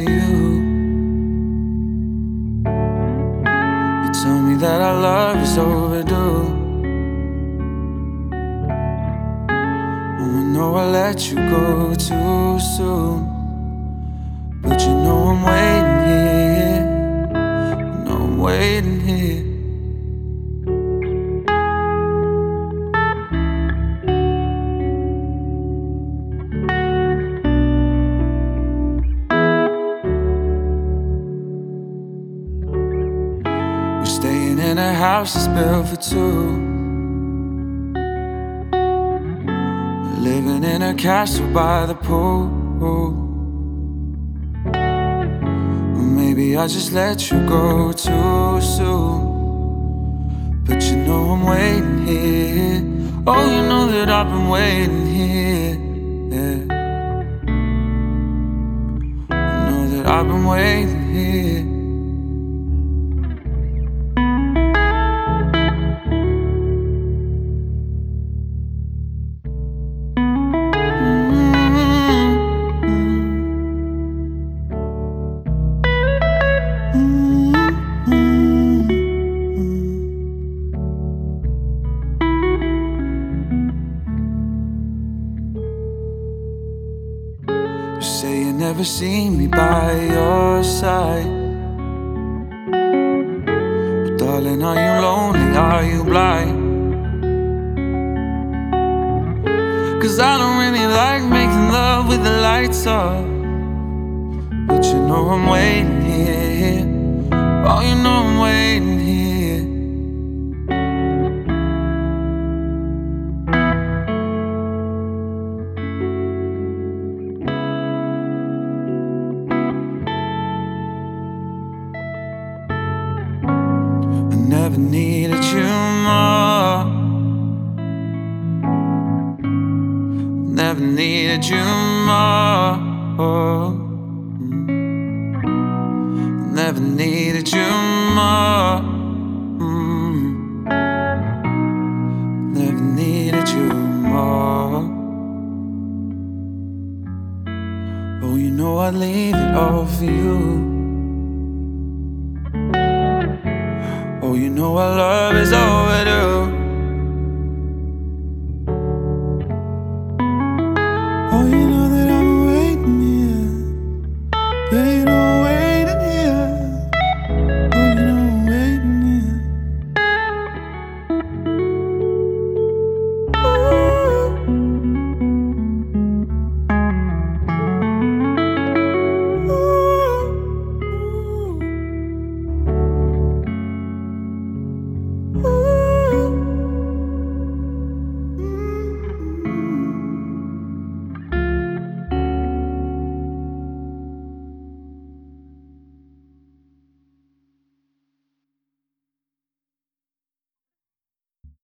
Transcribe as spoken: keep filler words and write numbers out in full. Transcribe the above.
you. You tell me that our love is overdue. Oh, I know I let you go too soon, but you know I'm waiting here. You know I'm waiting here. We're staying in a house that's built for two, living in a castle by the pool. Well, maybe I just let you go too soon, but you know I'm waiting here. Oh, you know that I've been waiting here. Yeah. You know that I've been waiting here. You say you never seen me by your side, but darling, are you lonely? Are you blind? 'Cause I don't really like making love with the lights off, but you know I'm waiting here. Oh, you know I'm waiting here. I never needed you more, never needed you more, never needed you more, never needed you more. Oh, you know I'd leave it all for you. Oh, you know I love